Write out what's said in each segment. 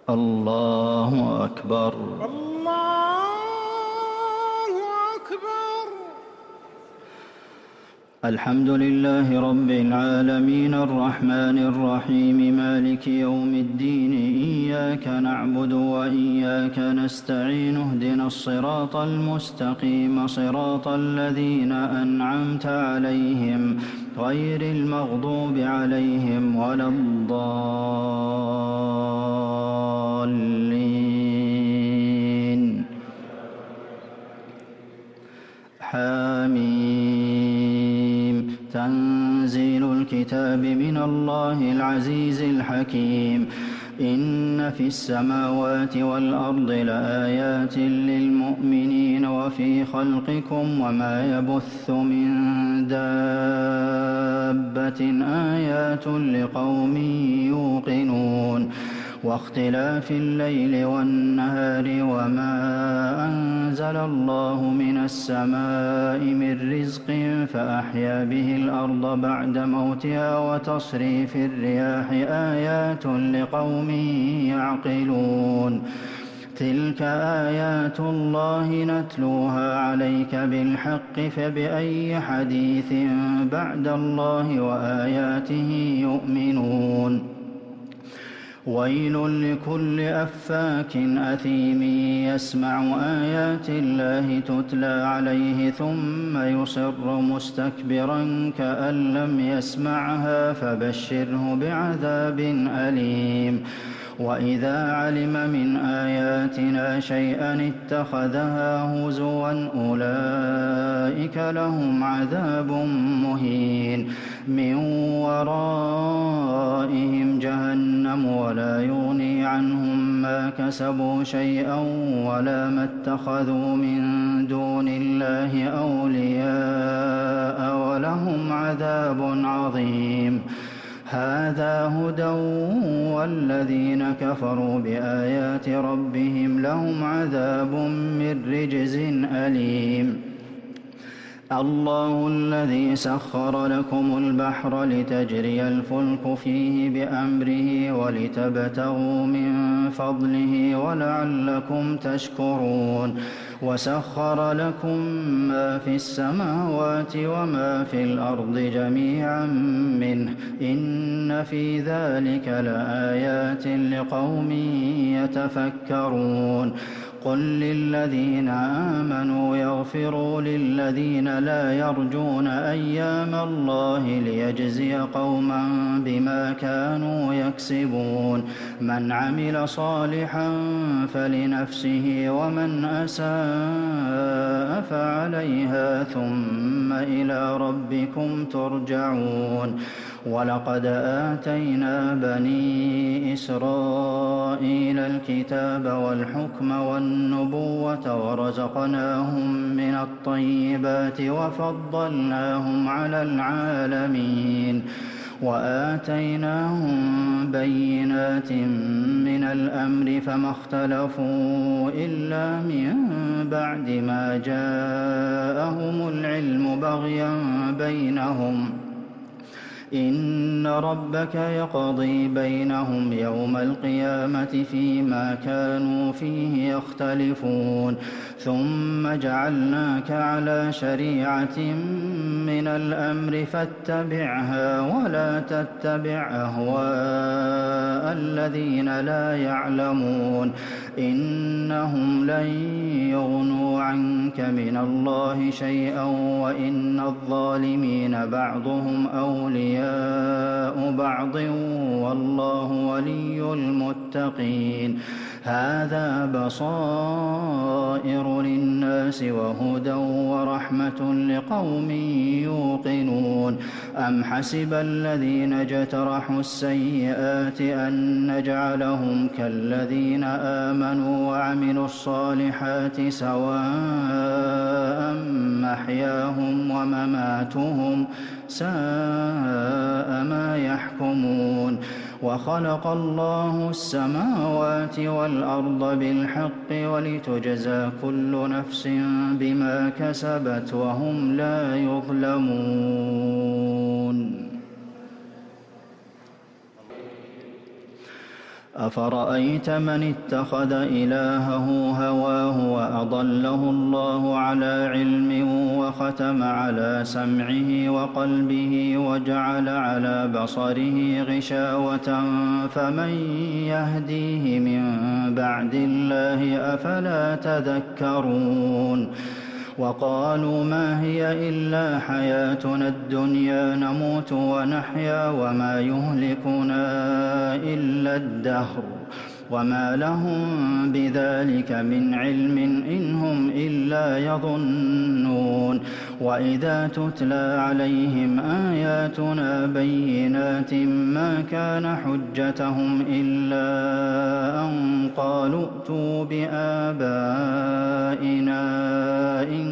الله أكبر. الله أكبر. الحمد لله رب العالمين الرحمن الرحيم مالك يوم الدين إياك نعبد وإياك نستعين اهدنا الصراط المستقيم صراط الذين أنعمت عليهم غير المغضوب عليهم ولا الضالين. حميم. تنزيل الكتاب من الله العزيز الحكيم. إن في السماوات والأرض لآيات للمؤمنين وفي خلقكم وما يبث من دابة آيات لقوم يوقنون. واختلاف الليل والنهار وما أنزل الله من السماء من رزق فأحيا به الأرض بعد موتها وتصريف الرياح آيات لقوم يعقلون. تلك آيات الله نتلوها عليك بالحق فبأي حديث بعد الله وآياته يؤمنون. ويل لكل أفاك أثيم يسمع آيات الله تتلى عليه ثم يصر مستكبرا كأن لم يسمعها فبشره بعذاب أليم. وإذا علم من آياتنا شيئا اتخذها هزوا أولئك لهم عذاب مهين. من ورائهم جهنم ولا يغني عنهم ما كسبوا شيئا ولا ما اتخذوا من دون الله أولياء ولهم عذاب عظيم. هذا هدى والذين كفروا بآيات ربهم لهم عذاب من رجز أليم. الله الذي سخر لكم البحر لتجري الفلك فيه بأمره ولتبتغوا من فضله ولعلكم تشكرون. وسخر لكم ما في السماوات وما في الأرض جميعا منه إن في ذلك لآيات لقوم يتفكرون. قل للذين آمنوا يغفروا للذين لا يرجون أيام الله ليجزي قوما بما كانوا يكسبون. من عمل صالحا فلنفسه ومن أساء فعليها ثم إلى ربكم ترجعون. ولقد آتينا بني إسرائيل الكتاب والحكم والنبوة ورزقناهم من الطيبات وفضلناهم على العالمين. وآتيناهم بينات من الأمر فما اختلفوا إلا من بعد ما جاءهم العلم بغيا بينهم. إن ربك يقضي بينهم يوم القيامة فيما كانوا فيه يختلفون. ثم جعلناك على شريعة من الأمر فاتبعها ولا تتبع أهواء الذين لا يعلمون. إنهم لن يغنوا عنك من الله شيئا وإن الظالمين بعضهم أولياء بعض والله ولي المتقين. هذا بصائر للناس وهدى ورحمة لقوم يوقنون. أم حسب الذين اجترحوا السيئات أن نجعلهم كالذين آمنوا وعملوا الصالحات سواء محياهم ومماتهم ساء ما يحكمون. وخلق الله السماوات والأرض بالحق ولتجزى كل نفس بما كسبت وهم لا يظلمون. أفرأيت من اتخذ إلهه هواه وأضله الله على علم وختم على سمعه وقلبه وجعل على بصره غشاوة فمن يهديه من بعد الله أفلا تذكرون وقالوا ما هي إلا حياتنا الدنيا نموت ونحيا وما يهلكنا إلا الدهر وما لهم بذلك من علم إن هم إلا يظنون وإذا تتلى عليهم آياتنا بينات ما كان حجتهم إلا أن قالوا ائتوا بآبائنا إن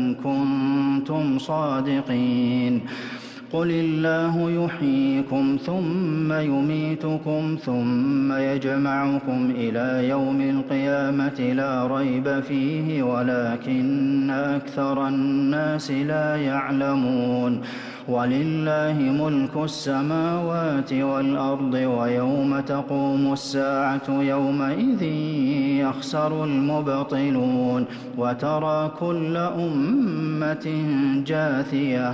كنتم صادقين قل الله يحييكم ثم يميتكم ثم يجمعكم إلى يوم القيامة لا ريب فيه ولكن أكثر الناس لا يعلمون ولله ملك السماوات والأرض ويوم تقوم الساعة يومئذ يخسر المبطلون وترى كل أمة جاثية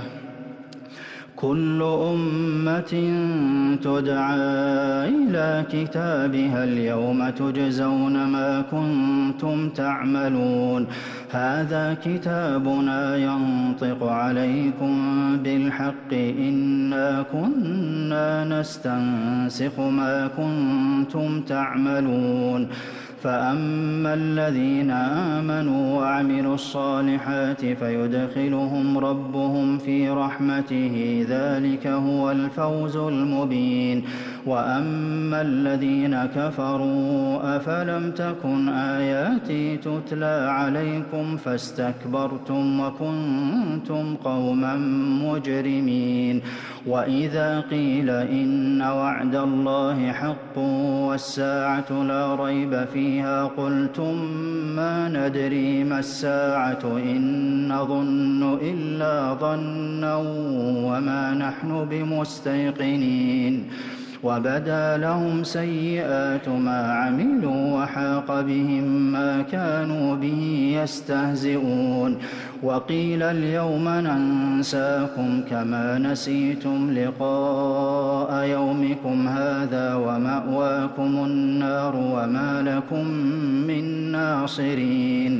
كل أمة تدعى إلى كتابها اليوم تجزون ما كنتم تعملون هذا كتابنا ينطق عليكم بالحق إنا كنا نستنسخ ما كنتم تعملون فأما الذين آمنوا وعملوا الصالحات فيدخلهم ربهم في رحمته ذلك هو الفوز المبين وأما الذين كفروا أفلم تكن آياتي تتلى عليكم فاستكبرتم وكنتم قوما مجرمين وإذا قيل إن وعد الله حق والساعة لا ريب فيها قلتم ما ندري ما الساعة إن نظن إلا ظنا وما نحن بمستيقنين وبدا لهم سيئات ما عملوا وحاق بهم ما كانوا به يستهزئون وقيل اليوم ننساكم كما نسيتم لقاء يومكم هذا ومأواكم النار وما لكم من ناصرين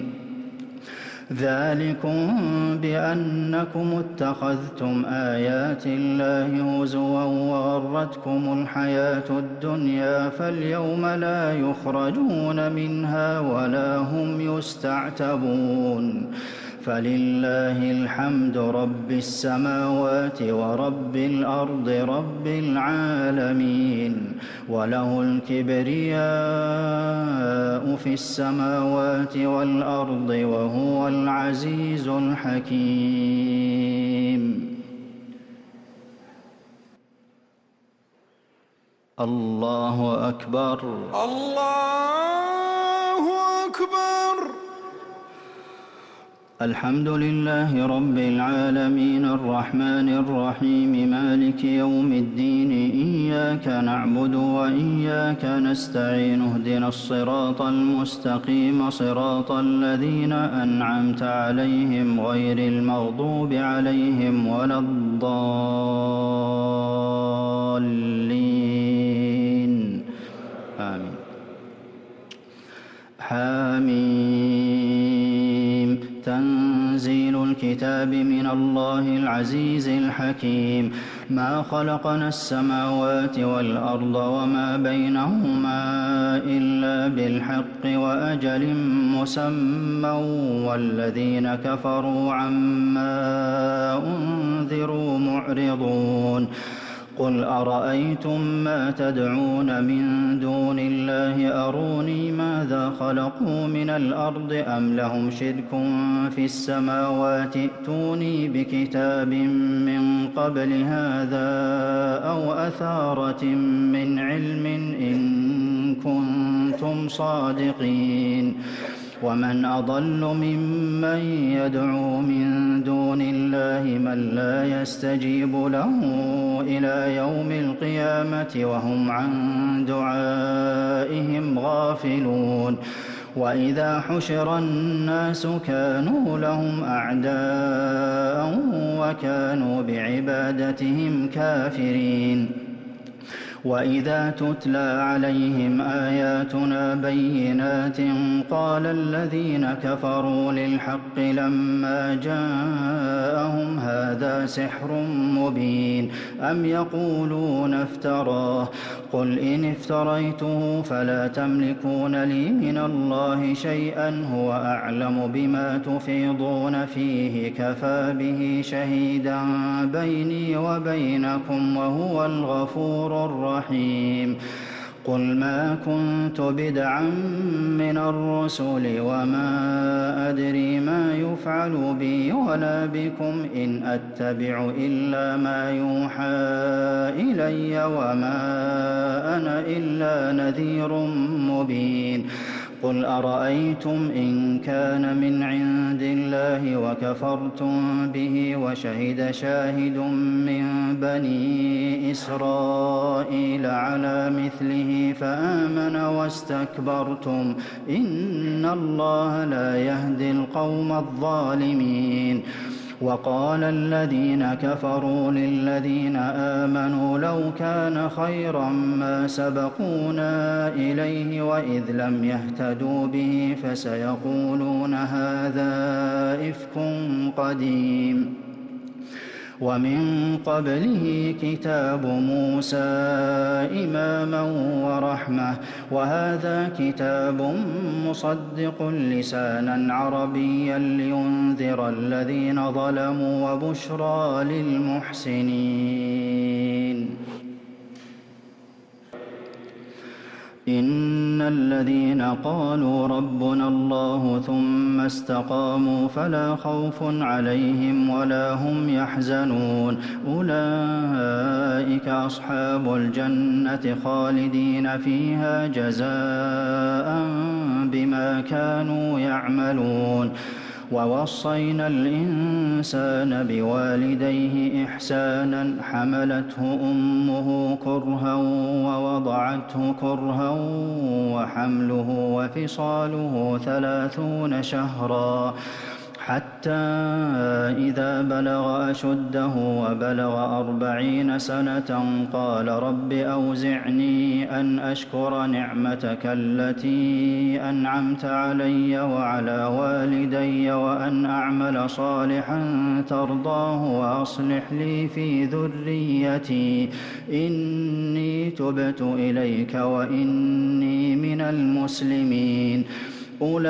ذلكم بأنكم اتخذتم آيات الله هزوا وغرتكم الحياة الدنيا فاليوم لا يخرجون منها ولا هم يستعتبون فلله الحمد رب السماوات ورب الأرض رب العالمين وله الكبرياء في السماوات والأرض وهو العزيز الحكيم الله أكبر الله أكبر الحمد لله رب العالمين الرحمن الرحيم مالك يوم الدين إياك نعبد وإياك نستعين اهدنا الصراط المستقيم صراط الذين أنعمت عليهم غير المغضوب عليهم ولا الضالين آمين حميم تنزيل الكتاب من الله العزيز الحكيم ما خلقنا السماوات والأرض وما بينهما إلا بالحق وأجل مسمى والذين كفروا عما أنذروا معرضون قل أرأيتم ما تدعون من دون الله أروني ماذا خلقوا من الأرض أم لهم شرك في السماوات ائتوني بكتاب من قبل هذا أو أثارة من علم إن كنتم صادقين ومن أضل ممن يدعو من دون الله من لا يستجيب له إلى يوم القيامة وهم عن دعائهم غافلون وإذا حشر الناس كانوا لهم أعداء وكانوا بعبادتهم كافرين وإذا تتلى عليهم آياتنا بينات قال الذين كفروا للحق لما جاءهم هذا سحر مبين أم يقولون افتراه قل إن افتريته فلا تملكون لي من الله شيئا هو أعلم بما تفيضون فيه كفى به شهيدا بيني وبينكم وهو الغفور الرحيم قل ما كنت بدعا من الرسل وما أدري ما يفعل بي ولا بكم إن أتبع إلا ما يوحى إلي وما أنا إلا نذير مبين قل أرأيتم إن كان من عند الله وكفرتم به وشهد شاهد من بني إسرائيل على مثله فآمن واستكبرتم إن الله لا يهدي القوم الظالمين وقال الذين كفروا للذين آمنوا لو كان خيرا ما سبقونا إليه وإذ لم يهتدوا به فسيقولون هذا إفك قديم ومن قبله كتاب موسى إماما ورحمة وهذا كتاب مصدق لسانا عربيا لينذر الذين ظلموا وبشرى للمحسنين إن الذين قالوا ربنا الله ثم استقاموا فلا خوف عليهم ولا هم يحزنون أولئك أصحاب الجنة خالدين فيها جزاء بما كانوا يعملون ووصينا الإنسان بوالديه إحسانا حملته أمه كرها ووضعته كرها وحمله وفصاله 30 شهرا حتى إذا بلغ أشده وبلغ 40 سنة قال رب أوزعني أن أشكر نعمتك التي أنعمت علي وعلى والدي وأن أعمل صالحا ترضاه وأصلح لي في ذريتي إني تبت إليك وإني من المسلمين أولئك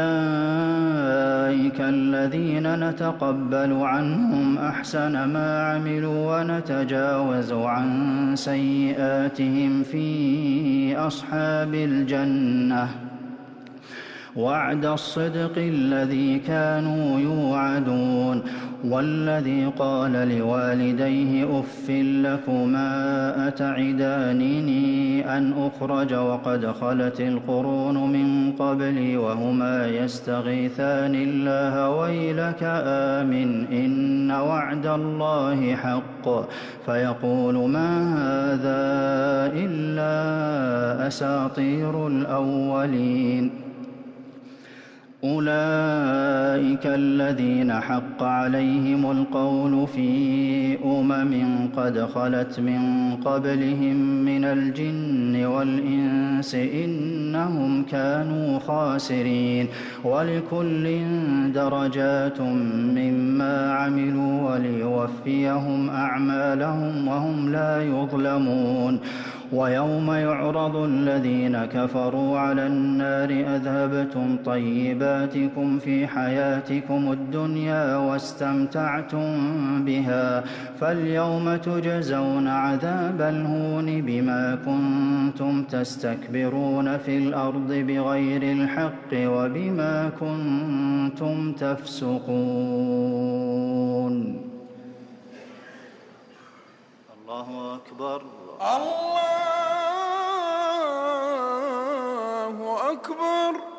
الذين نتقبل عنهم أحسن ما عملوا ونتجاوز عن سيئاتهم في أصحاب الجنة وعد الصدق الذي كانوا يوعدون والذي قال لوالديه أف لكما أتعدانني أن أخرج وقد خلت القرون من قبلي وهما يستغيثان الله ويلك آمن إن وعد الله حق فيقول ما هذا إلا أساطير الأولين أولئك الذين حق عليهم القول في قد خلت من قبلهم من الجن والإنس إنهم كانوا خاسرين ولكل درجات مما عملوا وليوفيهم أعمالهم وهم لا يظلمون ويوم يعرض الذين كفروا على النار أذهبتم طيباتكم في حياتكم الدنيا واستمتعتم بها فاليوم تجزون عذاب الهون بما كنتم تستكبرون في الأرض بغير الحق وبما كنتم تفسقون. الله أكبر. الله أكبر.